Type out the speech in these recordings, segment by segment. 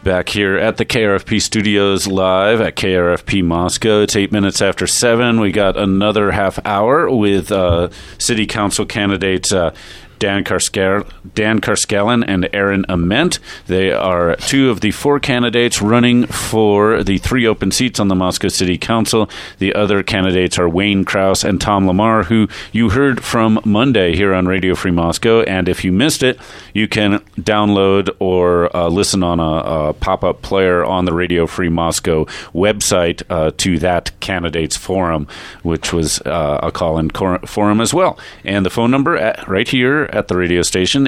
Back here at the KRFP studios live at KRFP Moscow. It's 8 minutes after 7. We got another half hour with city council candidates Dan Carscallen and Aaron Ament. They are two of the four candidates running for the three open seats on the Moscow City Council. The other candidates are Wayne Krause and Tom Lamar, who you heard from Monday here on Radio Free Moscow. And if you missed it, you can download or listen on a pop-up player on the Radio Free Moscow website to that candidates forum, which was a call-in forum as well. And the phone number right here at the radio station,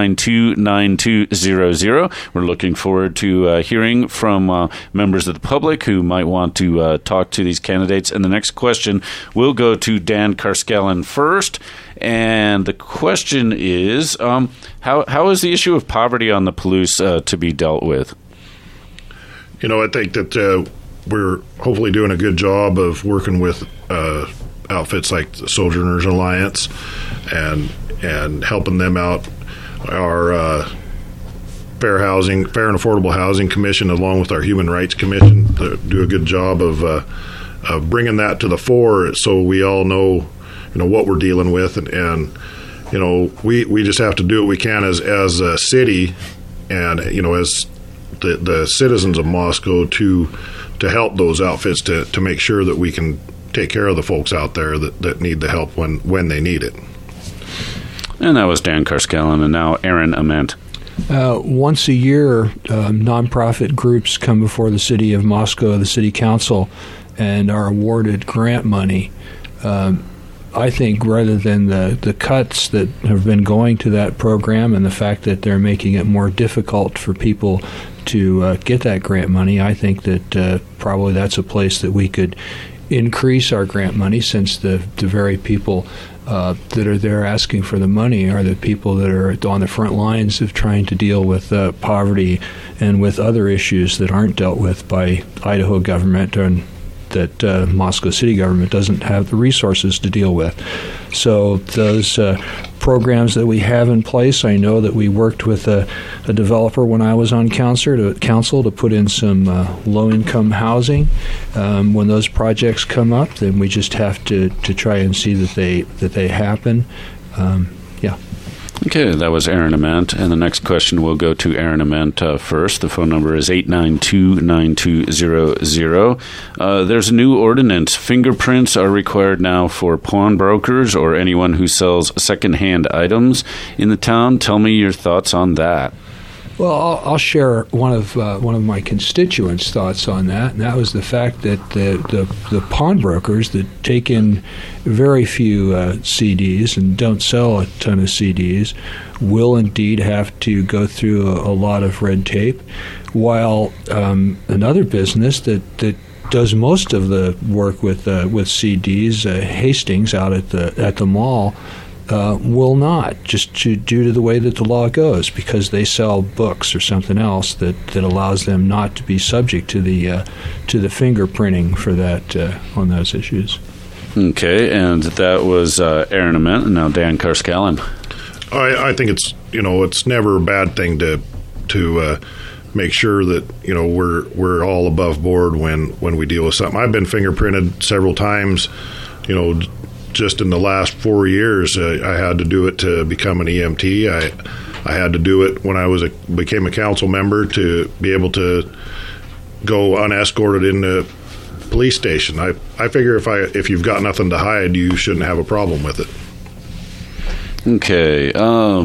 892-9200. We're looking forward to hearing from members of the public who might want to talk to these candidates. And the next question will go to Dan Carscallen first. And the question is, how is the issue of poverty on the Palouse to be dealt with? You know, I think that we're hopefully doing a good job of working with outfits like the Sojourners Alliance and helping them out. Our Fair and Affordable Housing Commission, along with our Human Rights Commission, do a good job of bringing that to the fore, so we all know, what we're dealing with, and we just have to do what we can as a city, and as the citizens of Moscow to help those outfits to make sure that we can take care of the folks out there that need the help when they need it. And that was Dan Carscallen, and now Aaron Ament. Once a year, nonprofit groups come before the city of Moscow, the city council, and are awarded grant money. I think rather than the cuts that have been going to that program and the fact that they're making it more difficult for people to get that grant money, I think that probably that's a place that we could increase our grant money, since the very people that are there asking for the money are the people that are on the front lines of trying to deal with poverty and with other issues that aren't dealt with by Idaho government and that Moscow city government doesn't have the resources to deal with. So those programs that we have in place, I know that we worked with a developer when I was on council to put in some low-income housing. When those projects come up, then we just have to try and see that they happen. Yeah. Okay, that was Aaron Ament, and the next question will go to Aaron Ament first. The phone number is 892-9200. There's a new ordinance. Fingerprints are required now for pawnbrokers or anyone who sells secondhand items in the town. Tell me your thoughts on that. Well, I'll share one of my constituents' thoughts on that, and that was the fact that the pawnbrokers that take in very few CDs and don't sell a ton of CDs will indeed have to go through a lot of red tape, while another business that does most of the work with CDs, Hastings out at the mall, will not, just due to the way that the law goes, because they sell books or something else that allows them not to be subject to the fingerprinting for that on those issues. Okay, and that was Aaron Ament, and now Dan Carscallen. I think it's never a bad thing to make sure that we're all above board when we deal with something. I've been fingerprinted several times, just in the last 4 years. I had to do it to become an EMT. I had to do it when I became a council member to be able to go unescorted in the police station. I figure if you've got nothing to hide, you shouldn't have a problem with it. Okay,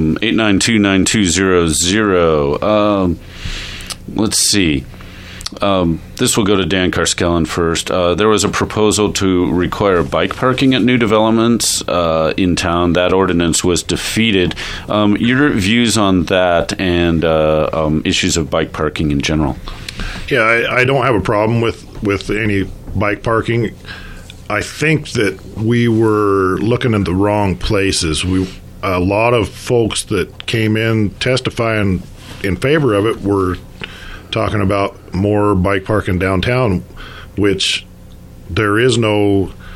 892-9200. Let's see. This will go to Dan Carscallen first. There was a proposal to require bike parking at new developments in town. That ordinance was defeated. Your views on that and issues of bike parking in general? Yeah, I don't have a problem with any bike parking. I think that we were looking in the wrong places. A lot of folks that came in testifying in favor of it were talking about more bike parking downtown, which there is no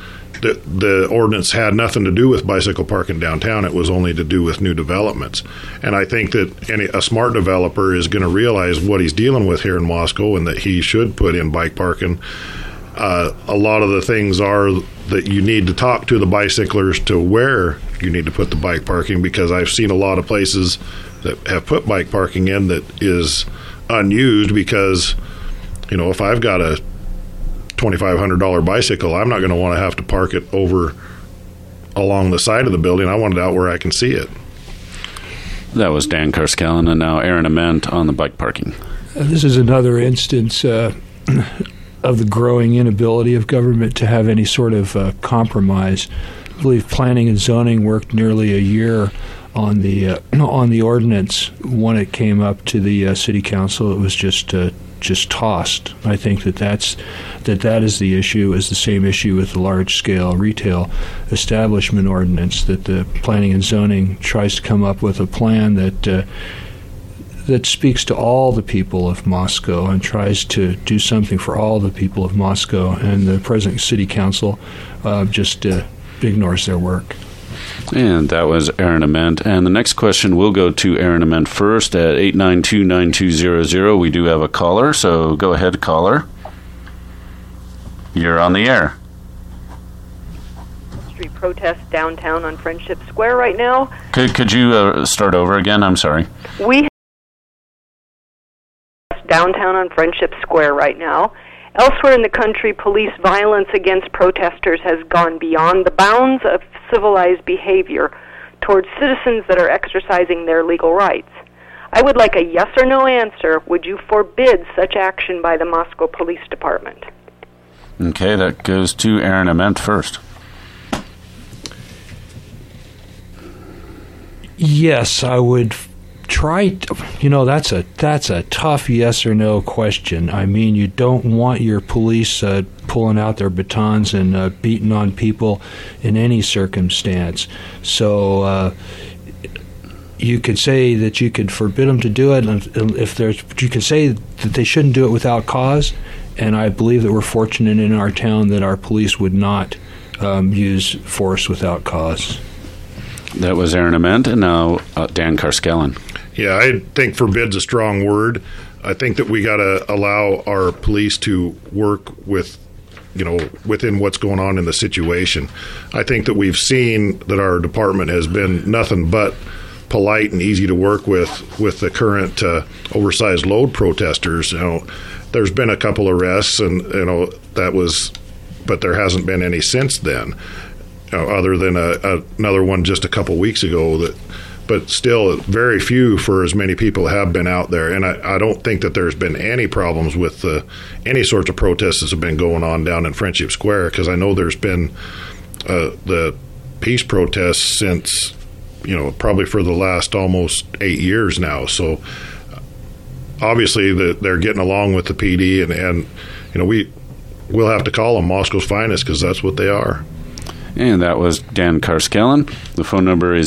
the ordinance had nothing to do with bicycle parking downtown. It was only to do with new developments. And I think that a smart developer is going to realize what he's dealing with here in Moscow and that he should put in bike parking. A lot of the things are that you need to talk to the bicyclers to where you need to put the bike parking, because I've seen a lot of places that have put bike parking in that is unused because, if I've got a $2,500 bicycle, I'm not going to want to have to park it over along the side of the building. I want it out where I can see it. That was Dan Carskellen, and now Aaron Ament on the bike parking. This is another instance of the growing inability of government to have any sort of compromise. I believe planning and zoning worked nearly a year on the ordinance. When it came up to the city council, it was just tossed. I think that is the issue, is the same issue with the large-scale retail establishment ordinance, that the planning and zoning tries to come up with a plan that speaks to all the people of Moscow and tries to do something for all the people of Moscow, and the present city council just ignores their work. And that was Aaron Ament. And the next question will go to Aaron Ament first at 892-9200. We do have a caller, so go ahead, caller. You're on the air. Street protest downtown on Friendship Square right now. Could you start over again? I'm sorry. We have downtown on Friendship Square right now. Elsewhere in the country, police violence against protesters has gone beyond the bounds of civilized behavior towards citizens that are exercising their legal rights. I would like a yes or no answer. Would you forbid such action by the Moscow Police Department? Okay, that goes to Aaron Ament first. Yes, I would try. That's a tough yes or no question. I mean, you don't want your police pulling out their batons and beating on people in any circumstance. So you could say that you could forbid them to do it, and you could say that they shouldn't do it without cause. And I believe that we're fortunate in our town that our police would not use force without cause. That was Aaron Ament, and now Dan Carskellen. Yeah, I think forbid's a strong word. I think that we got to allow our police to work with, within what's going on in the situation. I think that we've seen that our department has been nothing but polite and easy to work with the current oversized load protesters. There's been a couple arrests, and but there hasn't been any since then, other than another one just a couple weeks ago. But still, very few for as many people have been out there. And I don't think that there's been any problems with any sorts of protests that have been going on down in Friendship Square, because I know there's been the peace protests since, probably for the last almost 8 years now. So obviously they're getting along with the PD, and we'll have to call them Moscow's finest, because that's what they are. And that was Dan Carskellen. The phone number is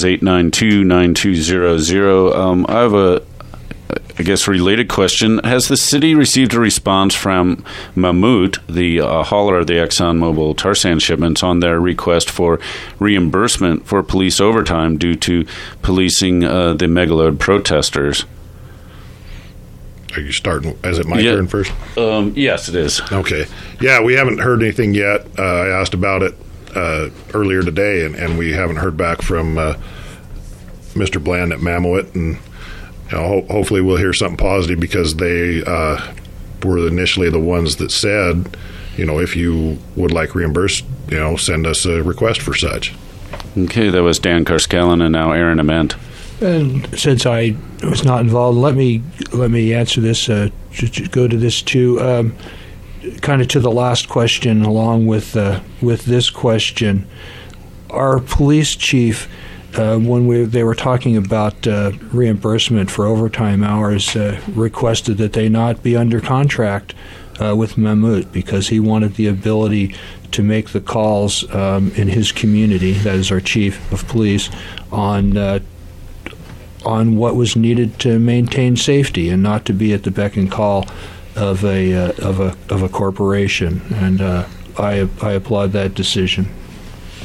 892-9200. I have a related question. Has the city received a response from Mammoet, the hauler of the ExxonMobil tar sand shipments, on their request for reimbursement for police overtime due to policing the Megaload protesters? Are you starting? Is it my turn first? Yes, it is. Okay. Yeah, we haven't heard anything yet. I asked about it earlier today, and we haven't heard back from Mr. Bland at Mammoet, and hopefully we'll hear something positive, because they were initially the ones that said, if you would like reimbursed, send us a request for such. Okay, that was Dan Carskellen, and now Aaron Ament. And since I was not involved, let me answer this. Go to this too. Kind of to the last question, along with this question, our police chief, when they were talking about reimbursement for overtime hours, requested that they not be under contract with Mammoet, because he wanted the ability to make the calls in his community, that is our chief of police, on what was needed to maintain safety, and not to be at the beck and call of a corporation. And I applaud that decision.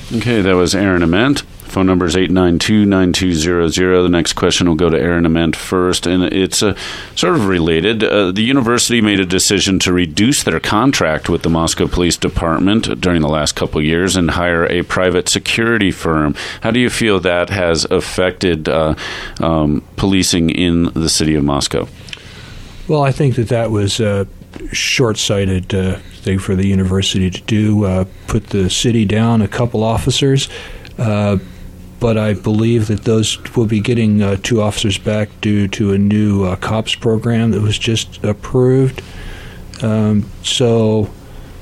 Okay, that was Aaron Ament. Phone number is 892-9200. The next question will go to Aaron Ament first, and it's sort of related. The university made a decision to reduce their contract with the Moscow Police Department during the last couple of years and hire a private security firm. How do you feel that has affected policing in the city of Moscow? Well, I think that was a short-sighted thing for the university to do, put the city down a couple officers. But I believe that those will be getting 2 officers back due to a new COPS program that was just approved. So,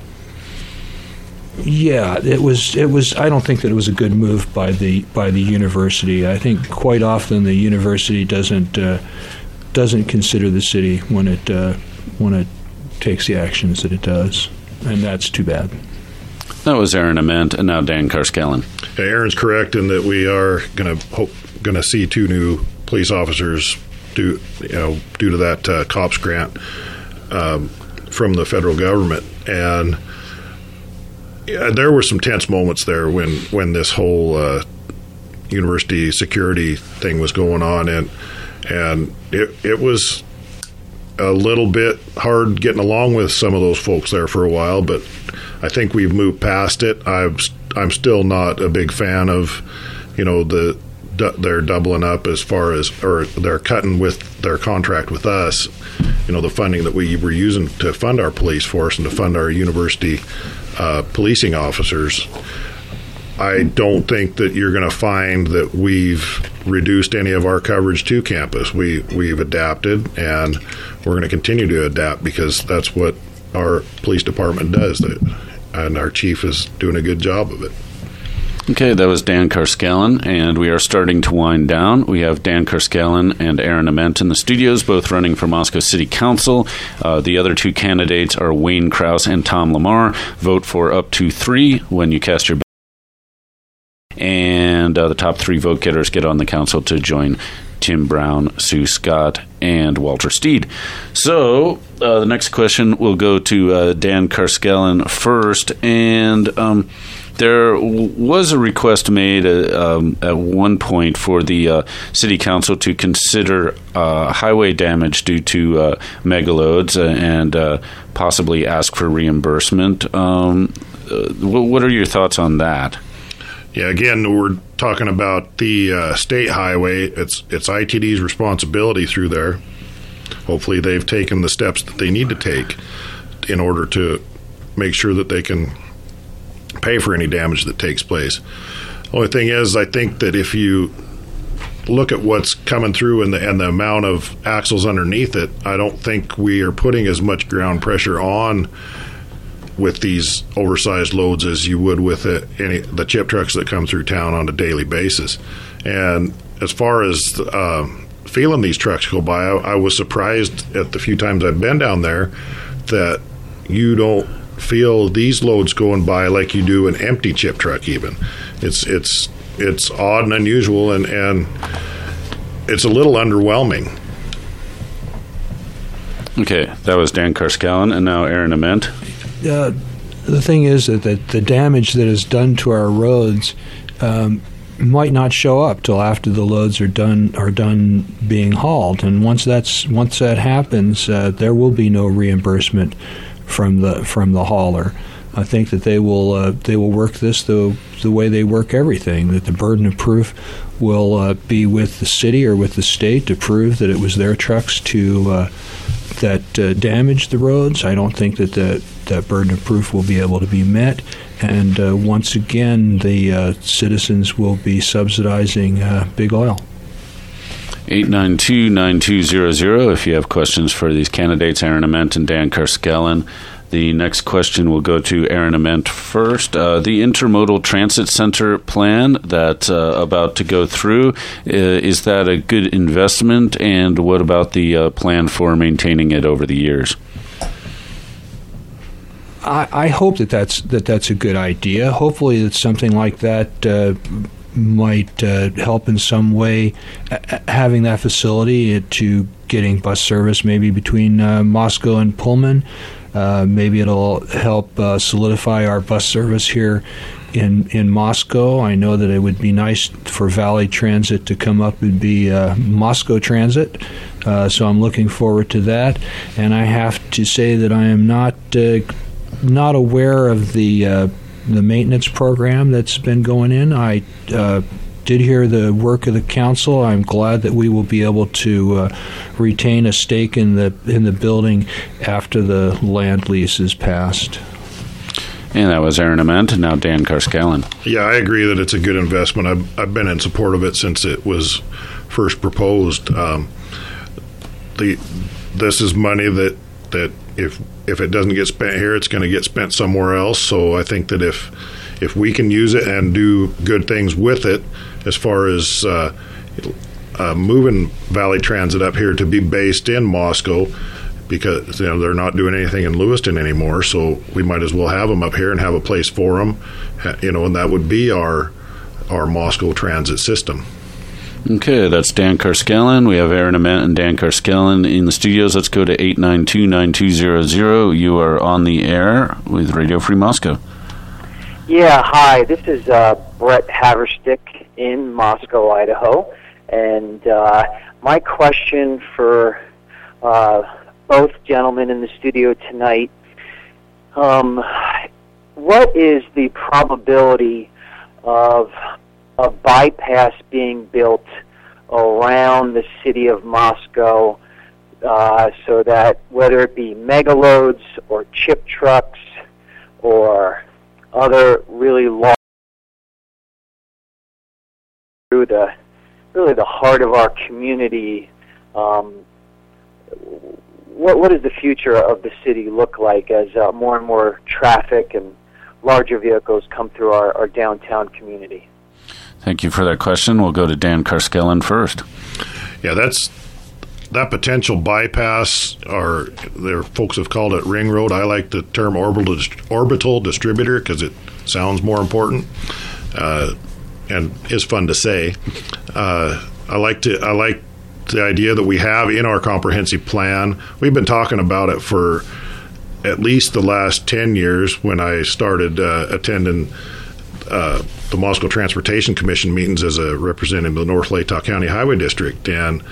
yeah, it was. I don't think that it was a good move by the university. I think quite often the university doesn't consider the city when it takes the actions that it does, and that's too bad. That was Aaron Ament, and now Dan Carskellen. Aaron's correct in that we are going to see 2 new police officers due to that COPS grant from the federal government, and there were some tense moments there when this whole university security thing was going on, and it was a little bit hard getting along with some of those folks there for a while, but I think we've moved past it. I'm still not a big fan of, they're doubling up as far as, or they're cutting with their contract with us, the funding that we were using to fund our police force and to fund our university policing officers. I don't think that you're going to find that we've reduced any of our coverage to campus. We've adapted, and we're going to continue to adapt because that's what our police department does, and our chief is doing a good job of it. Okay, that was Dan Carskellen, and we are starting to wind down. We have Dan Carskellen and Aaron Ament in the studios, both running for Moscow City Council. The other 2 candidates are Wayne Krause and Tom Lamar. Vote for up to 3 when you cast your ballot. And the top 3 vote getters get on the council to join Tim Brown, Sue Scott, and Walter Steed. So the next question will go to Dan Carskellen first, and there was a request made at one point for the city council to consider highway damage due to megaloads and possibly ask for reimbursement. What are your thoughts on that? Yeah, again, we're talking about the state highway. It's ITD's responsibility through there. Hopefully they've taken the steps that they need to take in order to make sure that they can pay for any damage that takes place. Only thing is, I think that if you look at what's coming through and the amount of axles underneath it, I don't think we are putting as much ground pressure on with these oversized loads as you would with the chip trucks that come through town on a daily basis. And as far as feeling these trucks go by, I was surprised at the few times I've been down there that you don't feel these loads going by like you do an empty chip truck even. It's odd and unusual, and it's a little underwhelming. Okay, that was Dan Carskellen, and now Aaron Ament. The thing is that the damage that is done to our roads might not show up till after the loads are done being hauled, and once that happens, there will be no reimbursement from the hauler. I think that they will work this the way they work everything. That the burden of proof will be with the city or with the state to prove that it was their trucks that damaged the roads. I don't think that burden of proof will be able to be met, and once again, the citizens will be subsidizing big oil. 892-9200 if you have questions for these candidates, Aaron Ament and Dan Carskellen. The next question will go to Aaron Ament first. The Intermodal Transit Center plan that's about to go through, is that a good investment? And what about the plan for maintaining it over the years? I hope that's a good idea. Hopefully that something like that might help in some way, having that facility to getting bus service maybe between Moscow and Pullman. Maybe it'll help solidify our bus service here in Moscow. I know that it would be nice for Valley Transit to come up and be Moscow Transit. So I'm looking forward to that. And I have to say that I am not aware of the maintenance program that's been going in. I did hear the work of the council. I'm glad that we will be able to retain a stake in the building after the land lease is passed. And that was Aaron Ament, and now Dan Carscallen. Yeah, I agree that it's a good investment. I've been in support of it since it was first proposed. This is money that if it doesn't get spent here, it's going to get spent somewhere else. So I think that if we can use it and do good things with it, as far as moving Valley Transit up here to be based in Moscow, because they're not doing anything in Lewiston anymore, so we might as well have them up here and have a place for them, and that would be our Moscow transit system. Okay, that's Dan Carscallen. We have Aaron Ament and Dan Carscallen in the studios. Let's go to 892-9200. You are on the air with Radio Free Moscow. Yeah, hi. This is Brett Haverstick in Moscow, Idaho. And my question for both gentlemen in the studio tonight, what is the probability of a bypass being built around the city of Moscow so that whether it be megaloads or chip trucks or other really large through the heart of our community, what does the future of the city look like as more and more traffic and larger vehicles come through our downtown community? Thank you for that question. We'll go to Dan Carscallen first. Yeah, that potential bypass, or their folks have called it ring road. I like the term orbital distributor because it sounds more important and is fun to say. I like the idea that we have in our comprehensive plan. We've been talking about it for at least the last 10 years when I started attending the Moscow Transportation Commission meetings as a representative of the North Latah County Highway District. And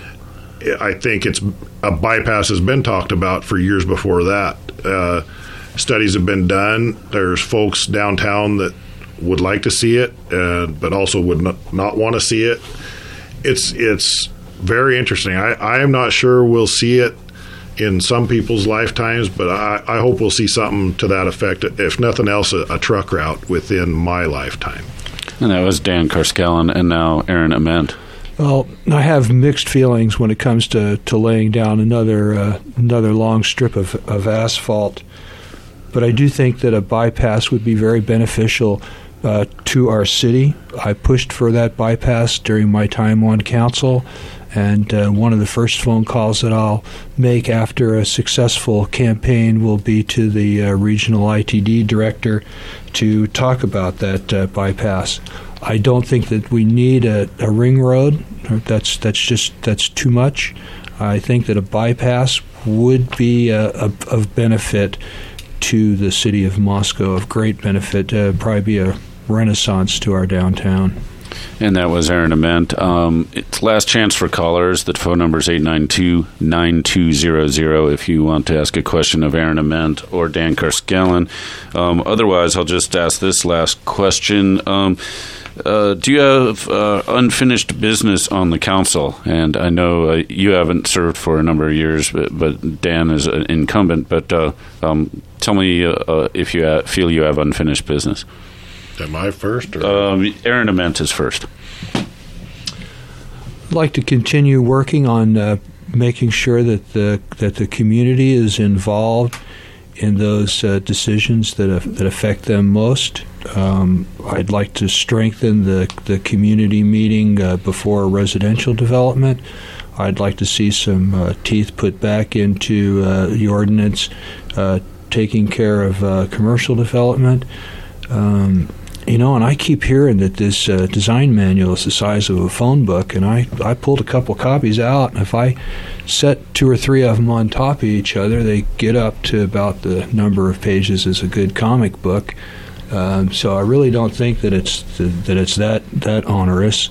I think a bypass has been talked about for years before that. Studies have been done. There's folks downtown that would like to see it, but also would not want to see it. It's very interesting. I am not sure we'll see it in some people's lifetimes, but I hope we'll see something to that effect, if nothing else, a truck route within my lifetime. And that was Dan Carscallen, and now Aaron Ament. Well, I have mixed feelings when it comes to laying down another long strip of asphalt, but I do think that a bypass would be very beneficial to our city. I pushed for that bypass during my time on council, and one of the first phone calls that I'll make after a successful campaign will be to the regional ITD director to talk about that bypass. I don't think that we need a ring road. That's too much. I think that a bypass would be of benefit to the city of Moscow, of great benefit, probably be a renaissance to our downtown. And that was Aaron Ament. It's last chance for callers. The phone number is 892-9200 if you want to ask a question of Aaron Ament or Dan Carscallen. Otherwise, I'll just ask this last question. Do you have unfinished business on the council? And I know you haven't served for a number of years, but Dan is an incumbent. But tell me if you feel you have unfinished business. Am I first? Aaron Ament is first. I'd like to continue working on making sure that the community is involved in those decisions that affect them most. I'd like to strengthen the community meeting before a residential development. I'd like to see some teeth put back into the ordinance taking care of commercial development. And I keep hearing that this design manual is the size of a phone book, and I pulled a couple copies out, and if I set 2 or 3 of them on top of each other, they get up to about the number of pages as a good comic book. So I really don't think that it's that onerous.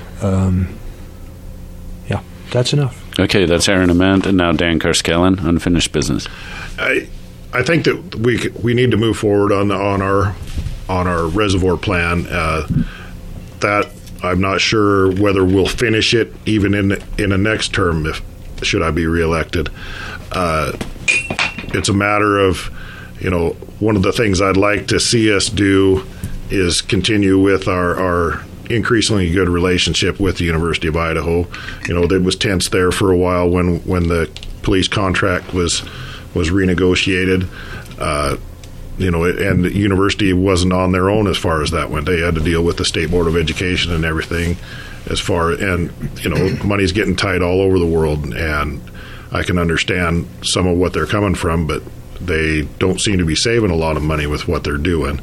Yeah, that's enough. Okay, that's Aaron Ament, and now Dan Carskellen, unfinished business. I think that we need to move forward on our reservoir plan. That I'm not sure whether we'll finish it even in a next term should I be reelected. It's a matter of, one of the things I'd like to see us do is continue with our increasingly good relationship with the University of Idaho. There was tense there for a while when the police contract was renegotiated. And the university wasn't on their own as far as that went. They had to deal with the State Board of Education and everything money's getting tight all over the world, and I can understand some of what they're coming from, but they don't seem to be saving a lot of money with what they're doing.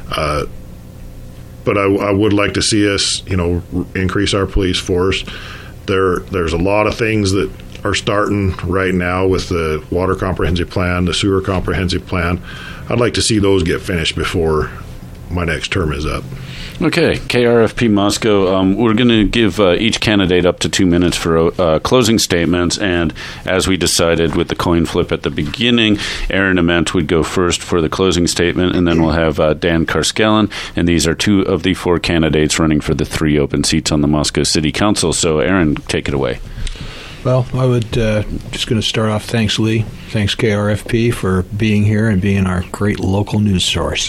But I would like to see us, increase our police force. There's a lot of things that are starting right now with the water comprehensive plan, the sewer comprehensive plan. I'd like to see those get finished before my next term is up. Okay, KRFP Moscow, we're going to give each candidate up to 2 minutes for closing statements, and as we decided with the coin flip at the beginning, Aaron Ament would go first for the closing statement, and then we'll have Dan Carskellen, and these are 2 of the 4 candidates running for the 3 open seats on the Moscow City Council. So, Aaron, take it away. Well, I would just going to start off. Thanks, Lee. Thanks, KRFP, for being here and being our great local news source.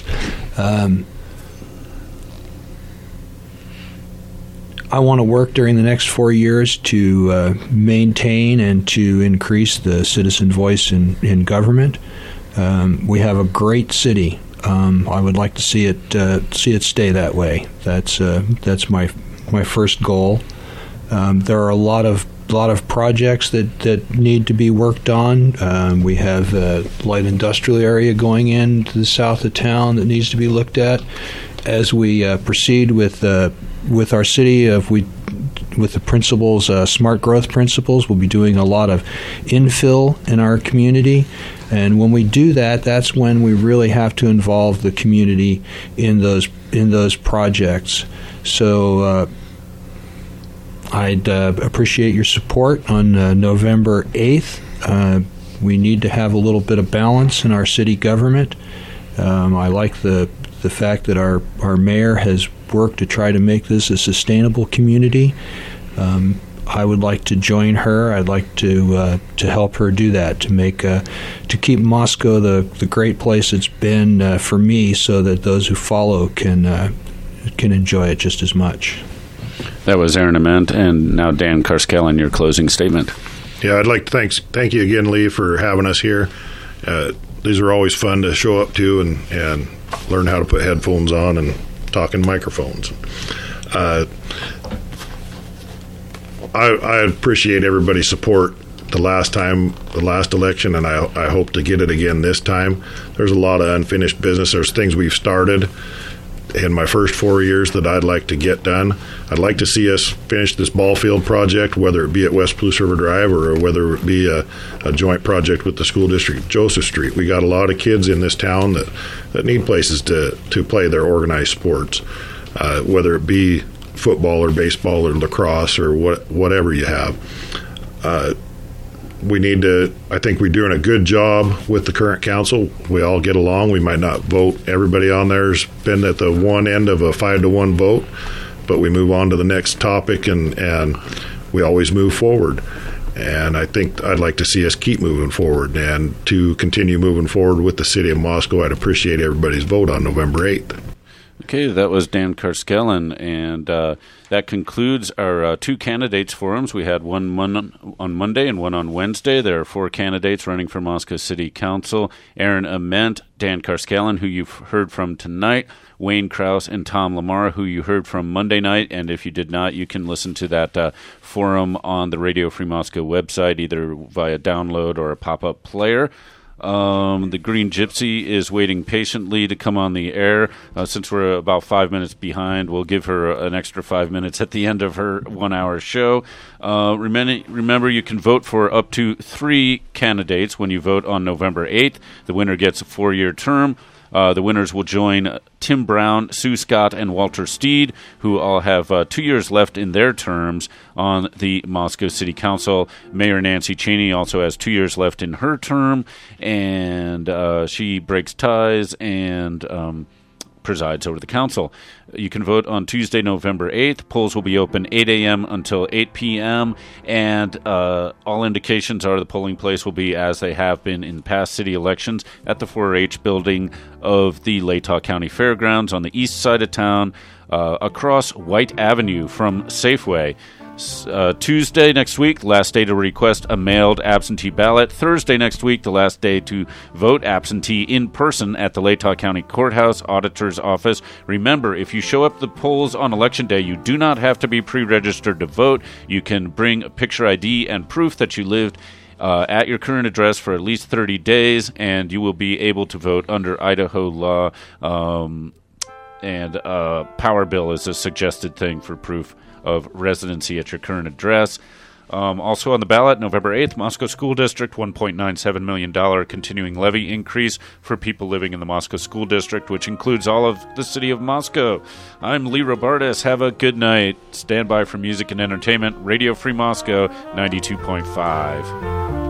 I want to work during the next 4 years to maintain and to increase the citizen voice in government. We have a great city. I would like to see it stay that way. That's my first goal. There are a lot of projects that need to be worked on. We have a light industrial area going into the south of town that needs to be looked at. As we proceed with our city, with the principles, smart growth principles, we'll be doing a lot of infill in our community. And when we do that, that's when we really have to involve the community in those projects. So I'd appreciate your support on November 8th. We need to have a little bit of balance in our city government. I like the fact that our mayor has worked to try to make this a sustainable community. I would like to join her. I'd like to help her do that, to keep Moscow the great place it's been for me, so that those who follow can enjoy it just as much. That was Aaron Ament, and now Dan Carskellen, your closing statement. Yeah, I'd like to thank you again, Lee, for having us here. These are always fun to show up to and learn how to put headphones on and talk in microphones. I appreciate everybody's support the last election, and I hope to get it again this time. There's a lot of unfinished business. There's things we've started in my first 4 years that I'd like to get done. I'd like to see us finish this ball field project, whether it be at West Spruce River Drive or whether it be a joint project with the school district, Joseph Street. We got a lot of kids in this town that need places to play their organized sports, whether it be football or baseball or lacrosse or whatever you have. I think we're doing a good job with the current council. We all get along. We might not vote. Everybody on there's been at the one end of a 5-1 vote, but we move on to the next topic and we always move forward. And I think I'd like to see us keep moving forward and to continue moving forward with the city of Moscow. I'd appreciate everybody's vote on November 8th. Okay, that was Dan Carskellen, and that concludes our 2 candidates forums. We had one on Monday and one on Wednesday. There are 4 candidates running for Moscow City Council: Aaron Ament, Dan Carskellen, who you've heard from tonight, Wayne Krause, and Tom Lamar, who you heard from Monday night. And if you did not, you can listen to that forum on the Radio Free Moscow website, either via download or a pop-up player. The Green Gypsy is waiting patiently to come on the air. Since we're about 5 minutes behind, we'll give her an extra 5 minutes at the end of her 1-hour show. Remember, you can vote for up to 3 candidates when you vote on November 8th. The winner gets a 4-year term. The winners will join Tim Brown, Sue Scott, and Walter Steed, who all have 2 years left in their terms on the Moscow City Council. Mayor Nancy Cheney also has 2 years left in her term, and she breaks ties and presides over the council. You can vote on Tuesday, November 8th. Polls will be open 8 a.m. until 8 p.m., and all indications are the polling place will be, as they have been in past city elections, at the 4-H building of the Latah County Fairgrounds on the east side of town, across White Avenue from Safeway. Tuesday next week, last day to request a mailed absentee ballot. Thursday next week, the last day to vote absentee in person at the Latah County Courthouse Auditor's Office. Remember, if you show up at the polls on Election Day, you do not have to be pre-registered to vote. You can bring a picture ID and proof that you lived at your current address for at least 30 days, and you will be able to vote under Idaho law. And Power Bill is a suggested thing for proof of residency at your current address. Also on the ballot, November 8th, Moscow School District, $1.97 million continuing levy increase for people living in the Moscow School District, which includes all of the city of Moscow. I'm Lee Robartis. Have a good night. Stand by for music and entertainment. Radio Free Moscow, 92.5.